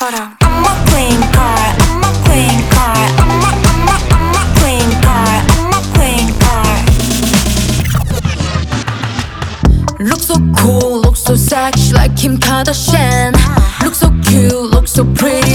것처럼. I'm a queen card, I'm a queen card, I'm a queen card, I'm a queen card. Look so cool, look so sexy like Kim Kardashian. Look so cute, look so pretty